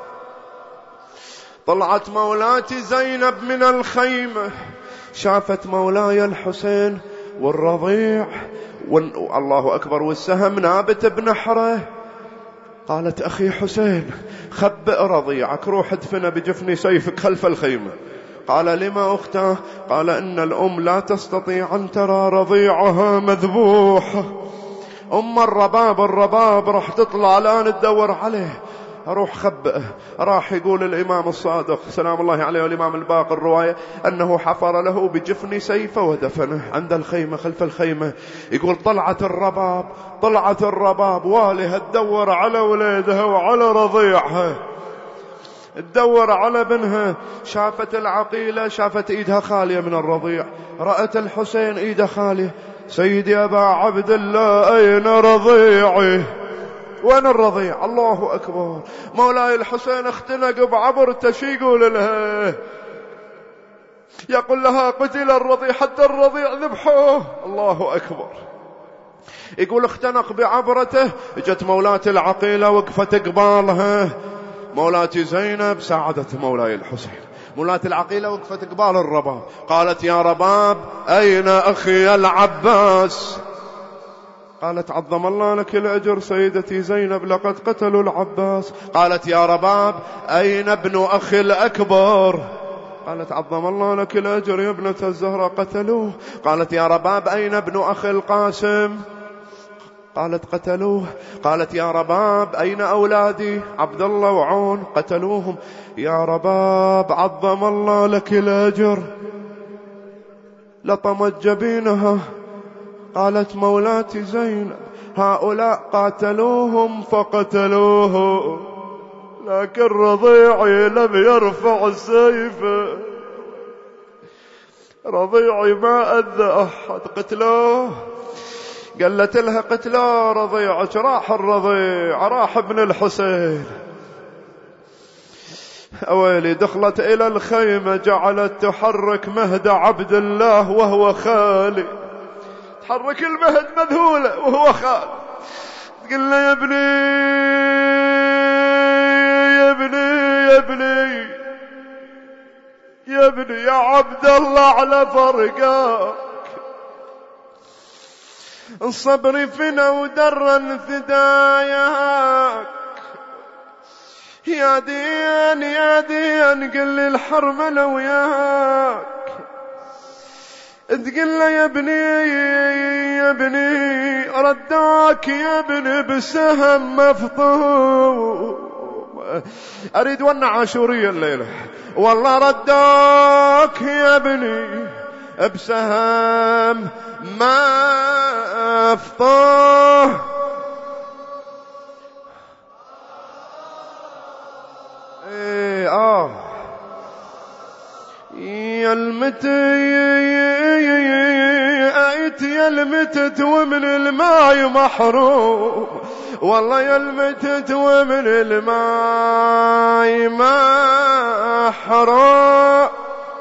طلعت مولاتي زينب من الخيمة، شافت مولاي الحسين والرضيع الله أكبر والسهم نابت بنحره. قالت أخي حسين خبئ رضيعك، روح ادفنه بجفن سيفك خلف الخيمة. قال لما أختاه؟ قال إن الأم لا تستطيع أن ترى رضيعها مذبوح. أم الرباب راح تطلع الآن تدور عليه، أروح خبئه. راح يقول الإمام الصادق سلام الله عليه والإمام الباقر الرواية أنه حفر له بجفن سيفه ودفنه عند الخيمة خلف الخيمة. يقول طلعت الرباب والها تدور على ولادها وعلى رضيعها، تدور على ابنها. شافت العقيلة، شافت إيدها خالية من الرضيع، رأت الحسين إيده خالية. سيدي أبا عبد الله أين رضيعي؟ وين الرضيع؟ الله أكبر. مولاي الحسين اختنق بعبرته. شي يقول لها؟ يقول لها قتل الرضيع، حتى الرضيع ذبحوه. الله أكبر. يقول اختنق بعبرته. اجت مولاتي العقيلة وقفت قبالها. مولاتي زينب ساعدت مولاي الحسين. مولاتي العقيلة وقفت قبال الرباب. قالت يا رباب أين أخي العباس؟ قالت عظم الله لك الأجر سيدتي زينب لقد قتلوا العباس. قالت يا رباب أين ابن أخي الأكبر؟ قالت عظم الله لك الأجر يا ابنة الزهراء قتلوه. قالت يا رباب أين ابن أخي القاسم؟ قالت قتلوه. قالت يا رباب أين أولادي عبد الله وعون؟ قتلوهم. يا رباب عظم الله لك الأجر. لطمت جبينها. قالت مولاتي زينب هؤلاء قاتلوهم فقتلوه، لكن رضيعي لم يرفع السيف، رضيعي ما أذى أحد قتلوه. قالت لها قتلوه رضيعك، راح الرضيع، راح ابن الحسين. أويلي. دخلت إلى الخيمة جعلت تحرك مهد عبد الله وهو خالي، تحرك المهد مذهولة وهو خالي. تقول له يا ابني يا ابني يا ابني يا ابني يا عبد الله على فرقك، الصبر فينا ودرا فداياك، يا دين يا دين قل لي الحرملة وياك. تقول له يا ابني رداك يا ابني بسهم مفطوم، أريد ون عاشورية الليلة. والله ردوك يا ابني بسهم ما أفطاه، يا المتت ومن الماء محروم، والله يا المتت ومن الماء محروم.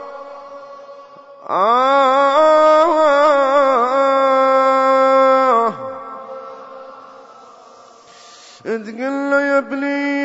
تقول له يا ابني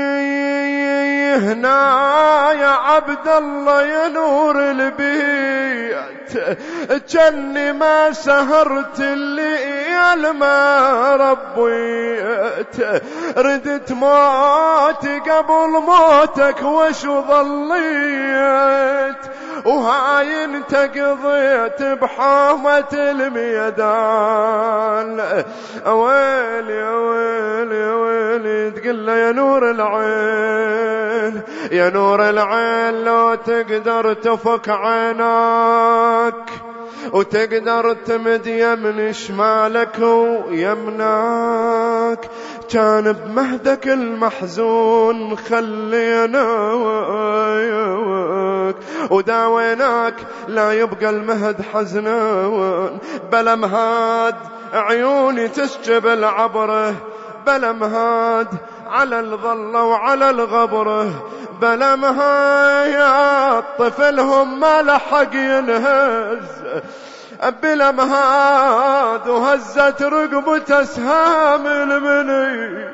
هنا يا عبد الله يا نور البيت، جني ما سهرت الليل ما ربيت، ردت موتي قبل موتك وشو ظليت، وهاي انت قضيت بحومة الميدان. ويلي ويلي ويلي. تقول له يا نور العين يا نور العين لو تقدر تفك عيناك وتقدر تمد يمن شمالك ويمناك، كان بمهدك المحزون خليناك وداويناك لا يبقى المهد حزنان. بلا مهاد عيوني تسجب العبره، بلا مهاد على الظلة وعلى الغبره، بلا مهاد طفلهم ما لحق ينهز، بلا مهاد وهزت رقبة أسهام المني.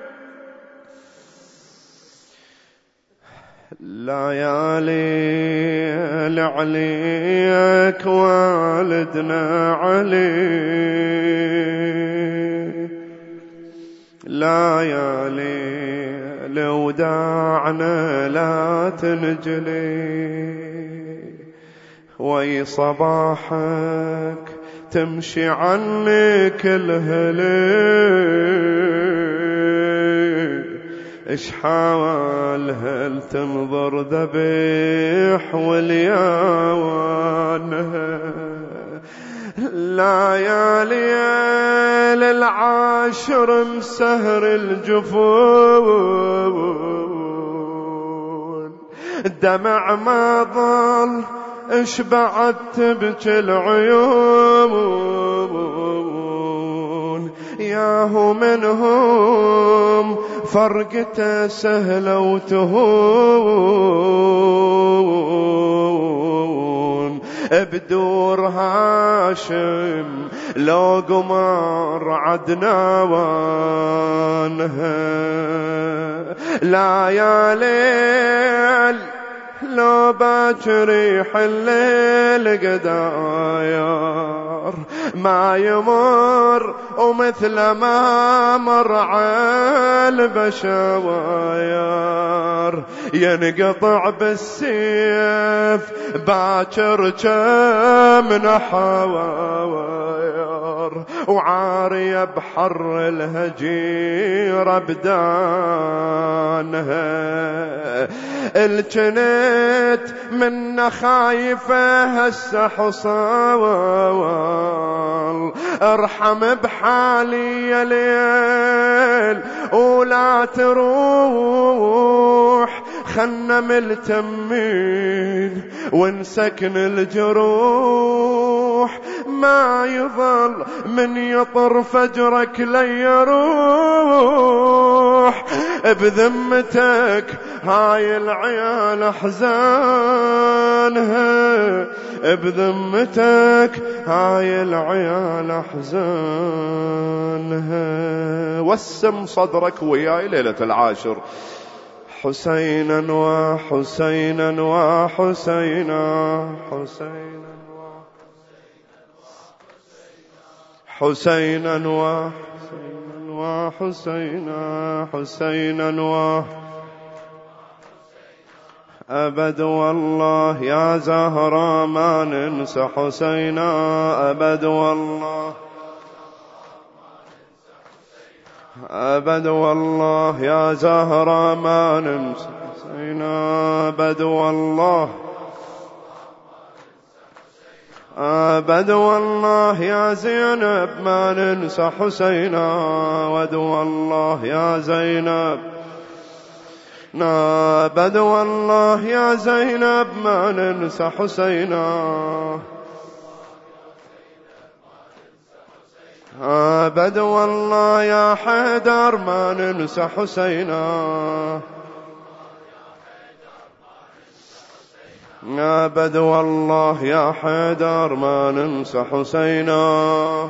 ليالي لعليك والدنا علي، ليالي لوداعنا لا تنجلي، وي صباحك تمشي عني كل هلي، إش حاول هل تنظر ذبيح والياوانها. ليالي للعاشر مسهر الجفون، دمع ما ظل إش بعد تبكي العيون، ياهو منهم فرقته سهلة وتهون، بدور هاشم لو قمر عدناوانها. ليالي لو باكريح الليل قداير ما يمر ومثل ما مر عالبشواير، ينقطع بالسيف باكر كم نحواير، وعارية بحر الهجير بدانها. الجنت من خايفة هسه حصوال، ارحم بحالي يا ليل ولا تروح، خلنا ملتمين ونسكن الجروح، ما يظل من يطر فجرك ليروح، بذمتك هاي العيال احزانها، بذمتك هاي العيال احزانها. وسم صدرك وياي ليلة العاشر، حسينا وحسينا وحسينا، حسينا حسينا وحسينا، حسينا أبد والله يا زهرة ما ننسى حسينا، أبد والله أبد والله يا زهرة ما ننسى حسينا، أبد والله أبد والله يا زينب ما ننسى حسينا، أبد والله يا زينب أبد والله يا زينب ما ننسى حسينا، أبد والله يا حيدر ما ننسى حسينا، أبد والله يا حيدر ما ننسى حسينا،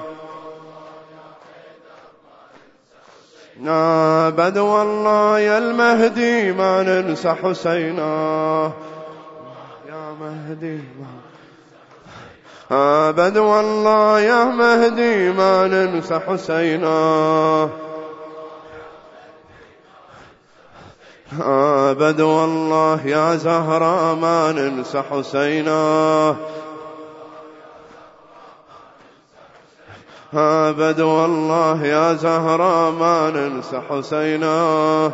أبد والله يا المهدي ما ننسى حسينا، يا مهدي أبد والله يا مهدي ما ننسى حسينا، أبد والله يا زهرة ما ننسى حسينا، أبد والله يا زهرة ما ننسى حسينا،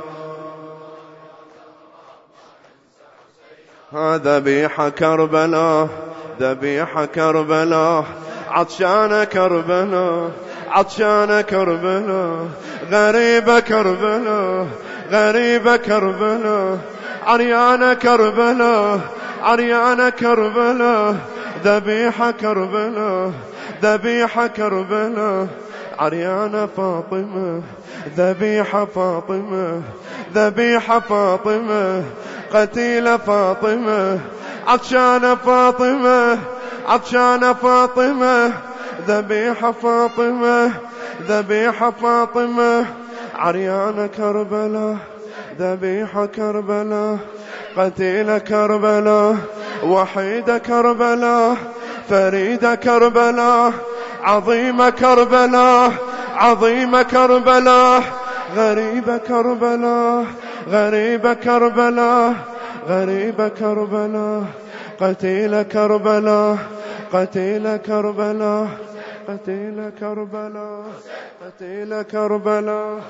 ذبيحة كربلاء ذبيحة كربلاء عطشانة كربلاء عطشانة كربلاء غريبة كربلاء غريبة كربلاء عريانة كربلاء عريانة كربلاء ذبيحة كربلاء ذبيحة كربلاء عريانة فاطمة ذبيحة فاطمة ذبيحة فاطمة قتيلة فاطمة عطشانة فاطمة عطشانة فاطمة ذبيحة فاطمة ذبيحة فاطمة عريانة كربلاء ذبيحة كربلاء قتيلة كربلاء وحيدة كربلاء فريدة كربلاء عظيمة كربلاء عظيمة كربلاء غريبة كربلاء غريبة كربلاء غريبة كربلاء قتيلة كربلاء قتيلة كربلاء قتيلة كربلاء قتيلة كربلاء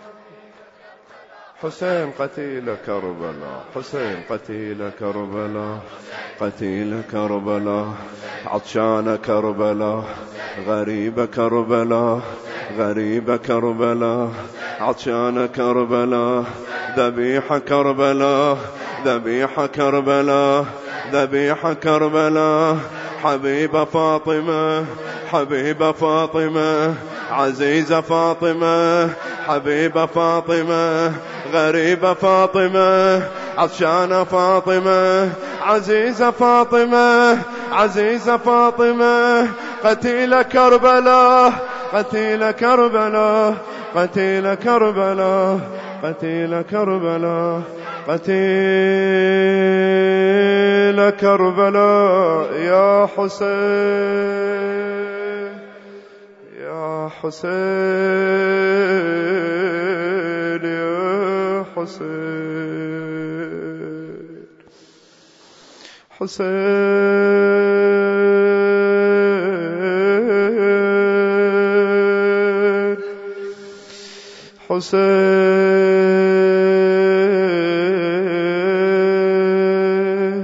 حسين قتيل كربلاء حسين قتيل كربلاء قتيل كربلاء عطشان كربلاء غريب كربلاء غريب كربلاء عطشان كربلاء ذبيحة كربلاء ذبيحة كربلاء ذبيحة كربلاء حبيبة فاطمة حبيبة فاطمة عزيزة فاطمة حبيبة فاطمة غريبة فاطمة عطشانة فاطمة عزيزة فاطمة عزيزة فاطمة قتيل كربلاء قتيل كربلاء قتيل كربلاء قتيل كربلاء قتيل كربلاء يا حسين يا حسين يا حسين حسين حسين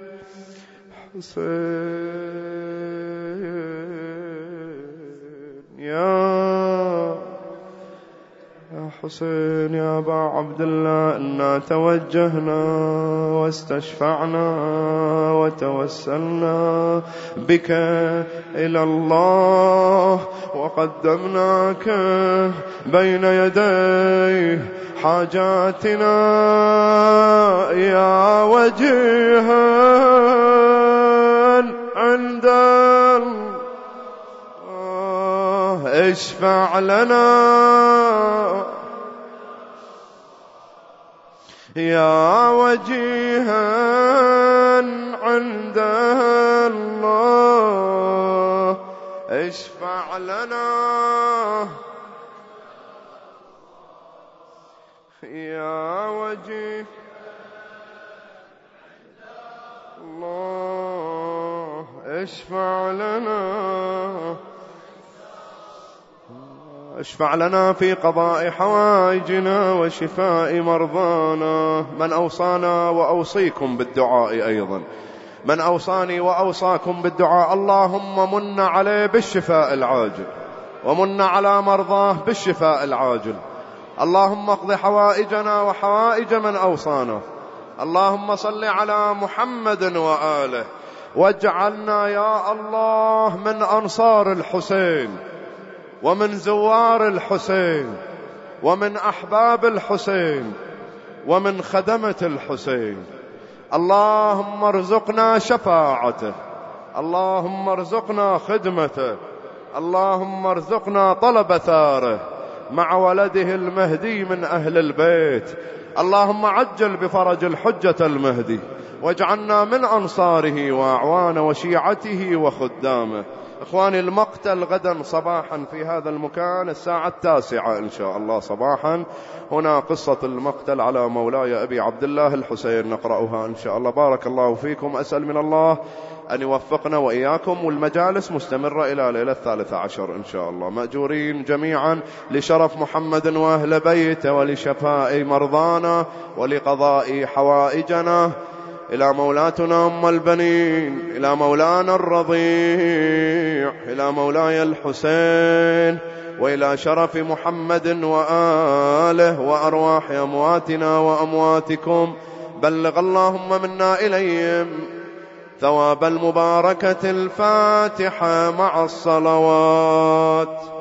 حسين يا حسين يا أبا عبد الله إنا توجهنا واستشفعنا وتوسلنا بك إلى الله وقدمناك بين يدي حاجاتنا يا وجيها عند الله اشفع لنا يا وجيها عند الله اشفع لنا يا وجيه الله اشفع لنا اشفع لنا في قضاء حوائجنا وشفاء مرضانا. من أوصانا وأوصيكم بالدعاء أيضا، من أوصاني وأوصاكم بالدعاء، اللهم من عليه بالشفاء العاجل، ومن على مرضاه بالشفاء العاجل. اللهم اقض حوائجنا وحوائج من أوصانا. اللهم صل على محمد وآله، واجعلنا يا الله من أنصار الحسين، ومن زوار الحسين، ومن أحباب الحسين، ومن خدمة الحسين. اللهم ارزقنا شفاعته، اللهم ارزقنا خدمته، اللهم ارزقنا طلب ثاره مع ولده المهدي من أهل البيت. اللهم عجل بفرج الحجة المهدي، واجعلنا من أنصاره وأعوان وشيعته وخدامه. إخواني، المقتل غدا صباحا في هذا المكان الساعة 9 إن شاء الله صباحا. هنا قصة المقتل على مولاي أبي عبد الله الحسين، نقرأها إن شاء الله. بارك الله فيكم. أسأل من الله أن يوفقنا وإياكم، والمجالس مستمرة إلى ليلة 13 إن شاء الله، مأجورين جميعا لشرف محمد وأهل بيته، ولشفاء مرضانا، ولقضاء حوائجنا. إلى مولاتنا أم البنين، إلى مولانا الرضيع، إلى مولاي الحسين، وإلى شرف محمد وآله وأرواح أمواتنا وأمواتكم. بلغ اللهم منا إليهم ثواب المباركة الفاتحة مع الصلوات.